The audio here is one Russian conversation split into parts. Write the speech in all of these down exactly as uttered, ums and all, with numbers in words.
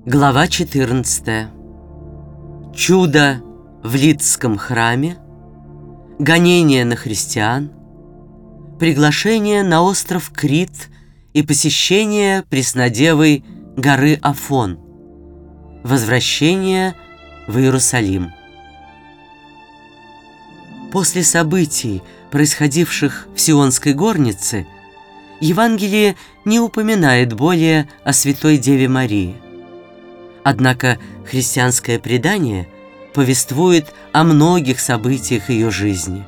Глава четырнадцатая. Чудо в Лидском храме, гонение на христиан, приглашение на остров Крит и посещение Преснодевой горы Афон, возвращение в Иерусалим. После событий, происходивших в Сионской горнице, Евангелие не упоминает более о Святой Деве Марии. Однако христианское предание повествует о многих событиях ее жизни.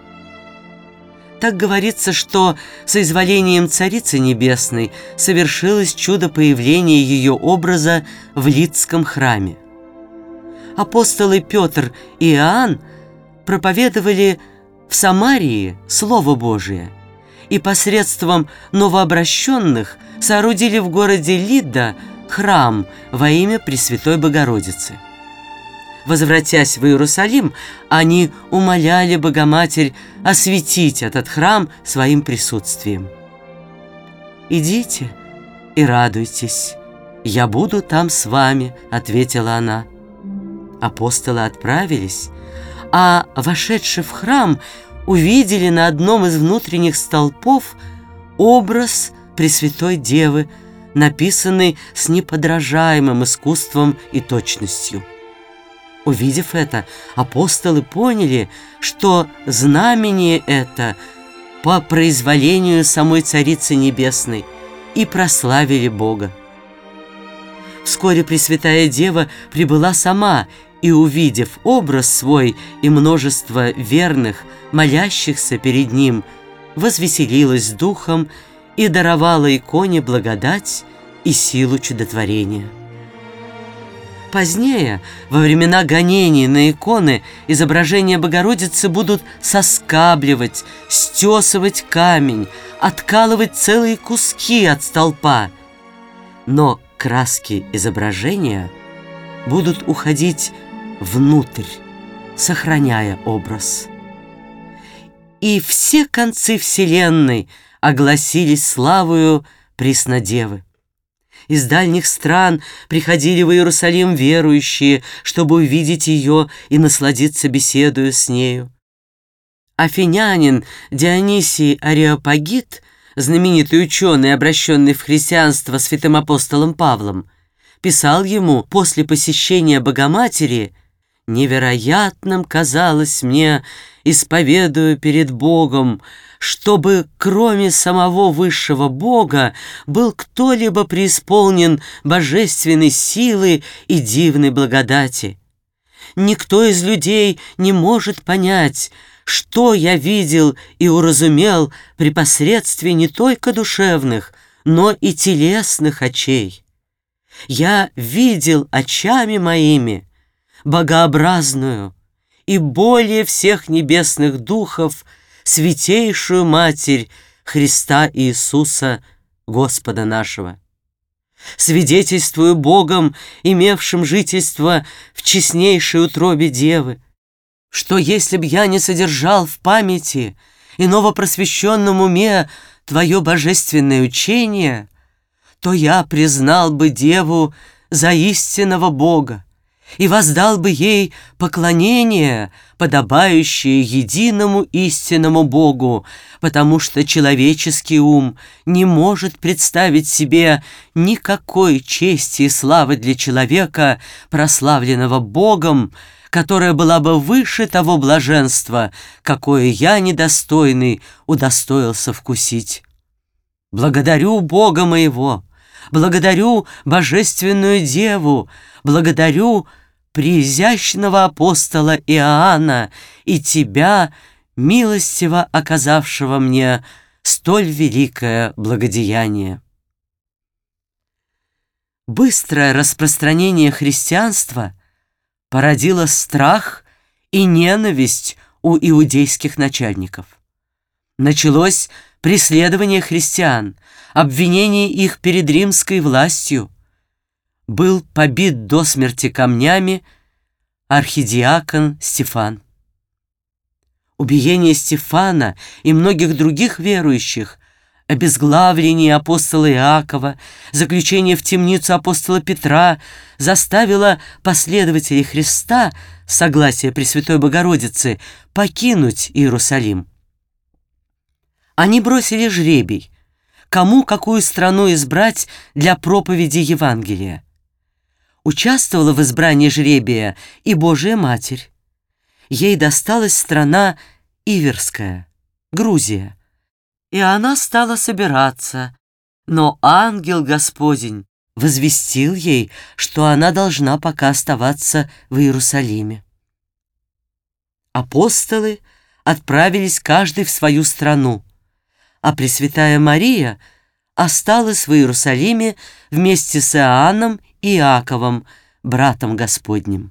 Так говорится, что соизволением Царицы Небесной совершилось чудо появления ее образа в Лидском храме. Апостолы Петр и Иоанн проповедовали в Самарии Слово Божие и посредством новообращенных соорудили в городе Лидда храм во имя Пресвятой Богородицы. Возвратясь в Иерусалим, они умоляли Богоматерь осветить этот храм своим присутствием. «Идите и радуйтесь, я буду там с вами», — ответила она. Апостолы отправились, а, вошедши в храм, увидели на одном из внутренних столпов образ Пресвятой Девы, написанный с неподражаемым искусством и точностью. Увидев это, апостолы поняли, что знамение это по произволению самой Царицы Небесной, и прославили Бога. Вскоре Пресвятая Дева прибыла сама, и, увидев образ свой и множество верных, молящихся перед ним, возвеселилась духом и даровала иконе благодать и силу чудотворения. Позднее, во времена гонений на иконы, изображения Богородицы будут соскабливать, стесывать камень, откалывать целые куски от столпа. Но краски изображения будут уходить внутрь, сохраняя образ. И все концы вселенной огласились славою Преснодевы. Из дальних стран приходили в Иерусалим верующие, чтобы увидеть ее и насладиться беседою с нею. Афинянин Дионисий Ареопагит, знаменитый ученый, обращенный в христианство святым апостолом Павлом, писал ему после посещения Богоматери: «Невероятным казалось мне, исповедую перед Богом, чтобы кроме самого высшего Бога был кто-либо преисполнен божественной силы и дивной благодати. Никто из людей не может понять, что я видел и уразумел при посредстве не только душевных, но и телесных очей. Я видел очами моими богообразную и более всех небесных духов святейшую Матерь Христа Иисуса, Господа нашего. Свидетельствую Богом, имевшим жительство в честнейшей утробе Девы, что если б я не содержал в памяти и новопросвещенном уме Твое божественное учение, то я признал бы Деву за истинного Бога и воздал бы ей поклонение, подобающее единому истинному Богу, потому что человеческий ум не может представить себе никакой чести и славы для человека, прославленного Богом, которая была бы выше того блаженства, какое я, недостойный, удостоился вкусить. Благодарю Бога моего, благодарю Божественную Деву, благодарю преизящного апостола Иоанна и Тебя, милостиво оказавшего мне столь великое благодеяние». Быстрое распространение христианства породило страх и ненависть у иудейских начальников. Началось преследование христиан, обвинение их перед римской властью. Был побит до смерти камнями архидиакон Стефан. Убиение Стефана и многих других верующих обезглавление апостола Иакова, заключение в темницу апостола Петра заставило последователей Христа, согласие Пресвятой Богородицы, покинуть Иерусалим. Они бросили жребий, кому какую страну избрать для проповеди Евангелия. Участвовала в избрании жребия и Божия Матерь. Ей досталась страна Иверская, Грузия, и она стала собираться, но ангел Господень возвестил ей, что она должна пока оставаться в Иерусалиме. Апостолы отправились каждый в свою страну, а Пресвятая Мария осталась в Иерусалиме вместе с Иоанном и Иаковом, братом Господним.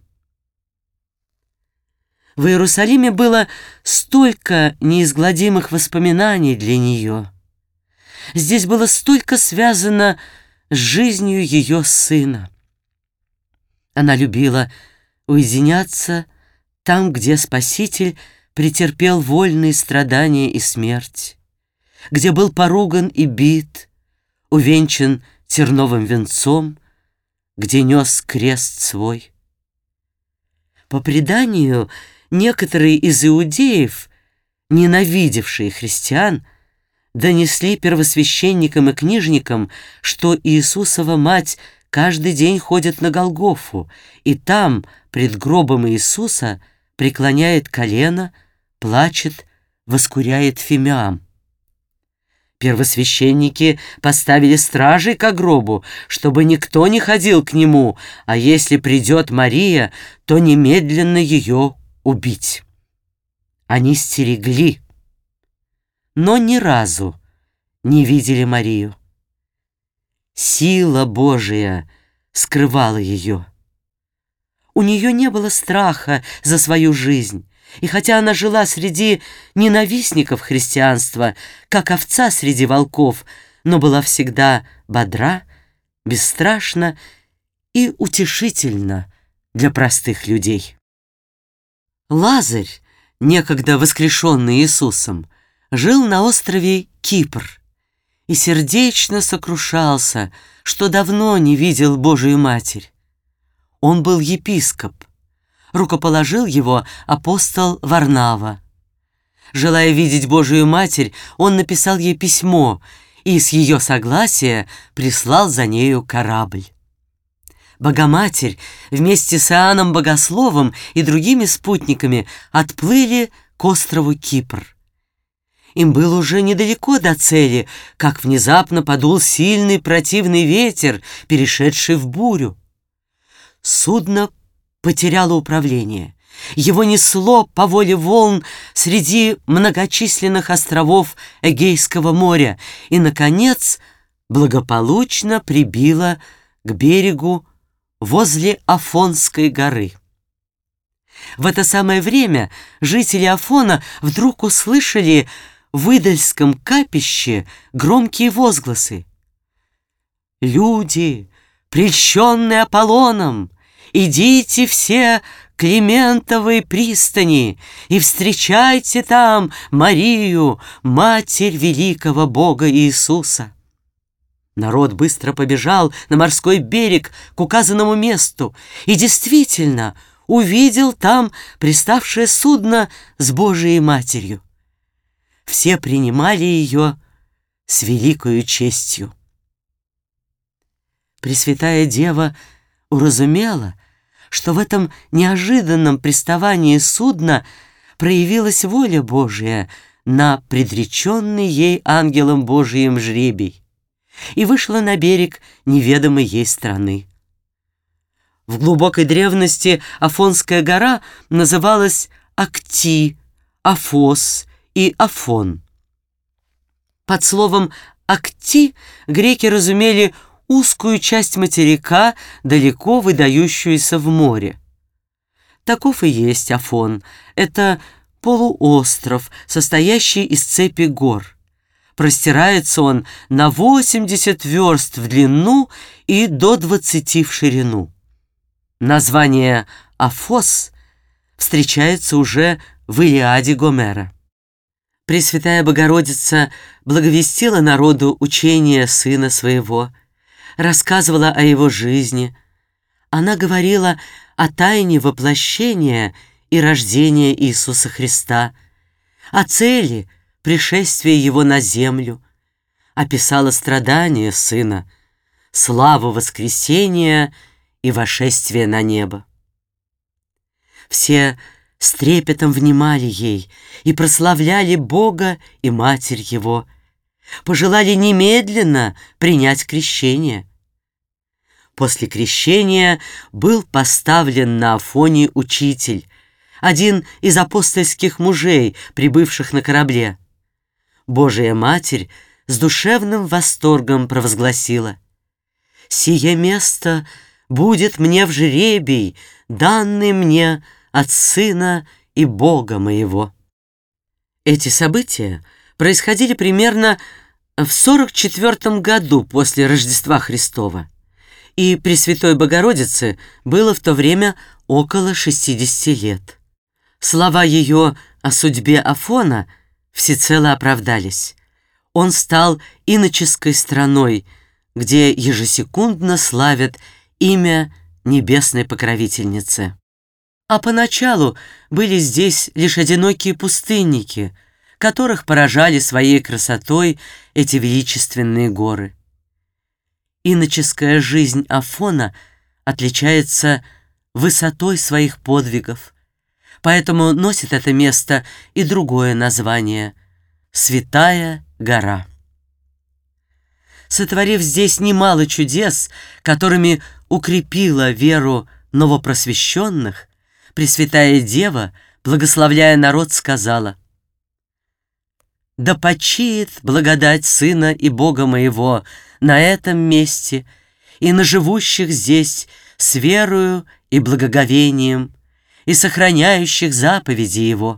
В Иерусалиме было столько неизгладимых воспоминаний для нее. Здесь было столько связано с жизнью ее сына. Она любила уединяться там, где Спаситель претерпел вольные страдания и смерть, где был поруган и бит, увенчан терновым венцом, где нес крест свой. По преданию, некоторые из иудеев, ненавидевшие христиан, донесли первосвященникам и книжникам, что Иисусова мать каждый день ходит на Голгофу, и там, пред гробом Иисуса, преклоняет колено, плачет, воскуряет фимиам. Первосвященники поставили стражей ко гробу, чтобы никто не ходил к нему, а если придет Мария, то немедленно ее убить. Они стерегли, но ни разу не видели Марию. Сила Божия скрывала ее. У нее не было страха за свою жизнь, и хотя она жила среди ненавистников христианства, как овца среди волков, но была всегда бодра, бесстрашна и утешительна для простых людей. Лазарь, некогда воскрешенный Иисусом, жил на острове Кипр и сердечно сокрушался, что давно не видел Божию Матерь. Он был епископ. Рукоположил его апостол Варнава. Желая видеть Божию Матерь, он написал ей письмо и с ее согласия прислал за нею корабль. Богоматерь вместе с Иоанном Богословом и другими спутниками отплыли к острову Кипр. Им было уже недалеко до цели, как внезапно подул сильный противный ветер, перешедший в бурю. Судно потеряло управление. Его несло по воле волн среди многочисленных островов Эгейского моря и, наконец, благополучно прибило к берегу возле Афонской горы. В это самое время жители Афона вдруг услышали в идольском капище громкие возгласы: «Люди, прельщенные Аполлоном, идите все к Климентовой пристани и встречайте там Марию, Матерь великого Бога Иисуса». Народ быстро побежал на морской берег к указанному месту и действительно увидел там приставшее судно с Божией Матерью. Все принимали ее с великою честью. Пресвятая Дева уразумела, что в этом неожиданном приставании судна проявилась воля Божия на предреченный ей ангелом Божиим жребий и вышла на берег неведомой ей страны. В глубокой древности Афонская гора называлась Акти, Афос и Афон. Под словом «Акти» греки разумели узкую часть материка, далеко выдающуюся в море. Таков и есть Афон. Это полуостров, состоящий из цепи гор. Простирается он на восемьдесят верст в длину и до двадцати в ширину. Название Афос встречается уже в Илиаде Гомера. Пресвятая Богородица благовестила народу учение Сына Своего, рассказывала о Его жизни. Она говорила о тайне воплощения и рождения Иисуса Христа, о цели пришествия Его на землю, описала страдания Сына, славу воскресения и вошествия на небо. Все с трепетом внимали ей и прославляли Бога и Матерь Его, пожелали немедленно принять крещение. После крещения был поставлен на Афоне учитель, один из апостольских мужей, прибывших на корабле. Божия Матерь с душевным восторгом провозгласила: «Сие место будет мне в жребий, данный мне от Сына и Бога моего». Эти события происходили примерно в сорок четвёртом году после Рождества Христова, и Пресвятой Богородице было в то время около шестидесяти лет. Слова ее о судьбе Афона всецело оправдались. Он стал иноческой страной, где ежесекундно славят имя небесной покровительницы. А поначалу были здесь лишь одинокие пустынники, которых поражали своей красотой эти величественные горы. Иноческая жизнь Афона отличается высотой своих подвигов, поэтому носит это место и другое название — Святая гора. Сотворив здесь немало чудес, которыми укрепила веру новопросвещенных, Пресвятая Дева, благословляя народ, сказала: «Да почиет благодать Сына и Бога моего на этом месте и на живущих здесь с верою и благоговением и сохраняющих заповеди Его.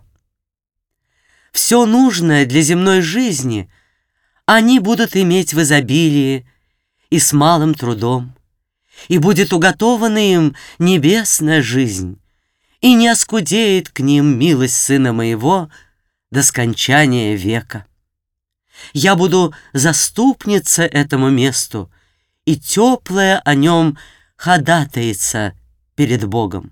Все нужное для земной жизни они будут иметь в изобилии и с малым трудом, и будет уготована им небесная жизнь, и не оскудеет к ним милость Сына моего до скончания века. Я буду заступница этому месту, и теплая о нем ходатайца перед Богом».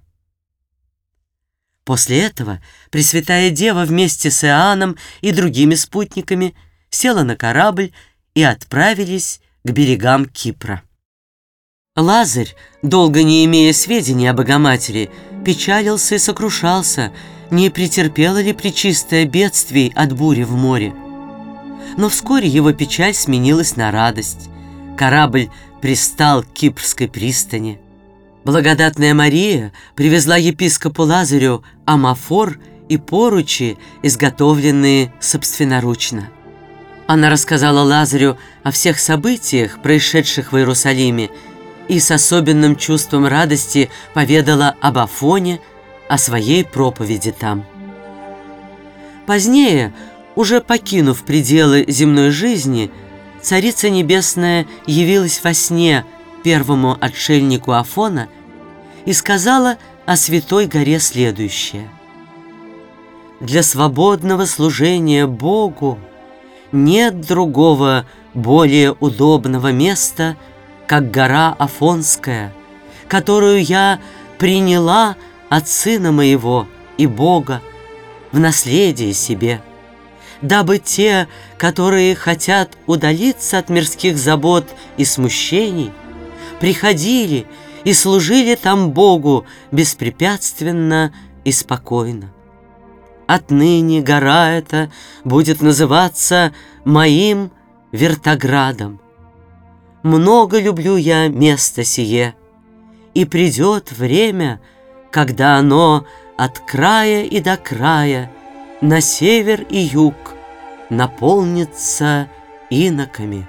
После этого Пресвятая Дева вместе с Иоанном и другими спутниками села на корабль и отправились к берегам Кипра. Лазарь, долго не имея сведений о Богоматери, печалился и сокрушался, не претерпела ли пречистое бедствий от бури в море. Но вскоре его печаль сменилась на радость. Корабль пристал к Кипрской пристани. Благодатная Мария привезла епископу Лазарю амафор и поручи, изготовленные собственноручно. Она рассказала Лазарю о всех событиях, происшедших в Иерусалиме, и с особенным чувством радости поведала об Афоне, о своей проповеди там. Позднее, уже покинув пределы земной жизни, Царица Небесная явилась во сне первому отшельнику Афона и сказала о Святой горе следующее: «Для свободного служения Богу нет другого более удобного места, как гора Афонская, которую я приняла от Сына моего и Бога в наследие себе, дабы те, которые хотят удалиться от мирских забот и смущений, приходили и служили там Богу беспрепятственно и спокойно. Отныне гора эта будет называться моим Вертоградом. Много люблю я место сие, и придет время, когда оно от края и до края, на север и юг, наполнится иноками».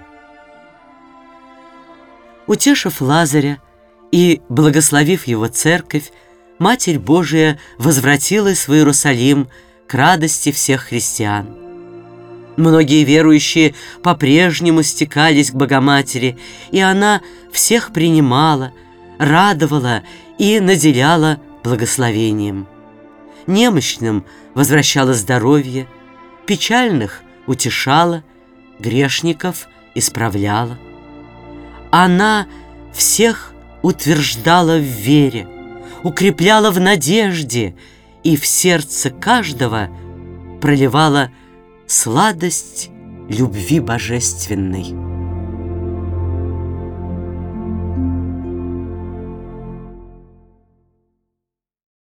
Утешив Лазаря и благословив его церковь, Матерь Божия возвратилась в Иерусалим к радости всех христиан. Многие верующие по-прежнему стекались к Богоматери, и она всех принимала, радовала и наделяла благословением. Немощным возвращала здоровье, печальных утешала, грешников исправляла. Она всех утверждала в вере, укрепляла в надежде и в сердце каждого проливала сладость любви божественной.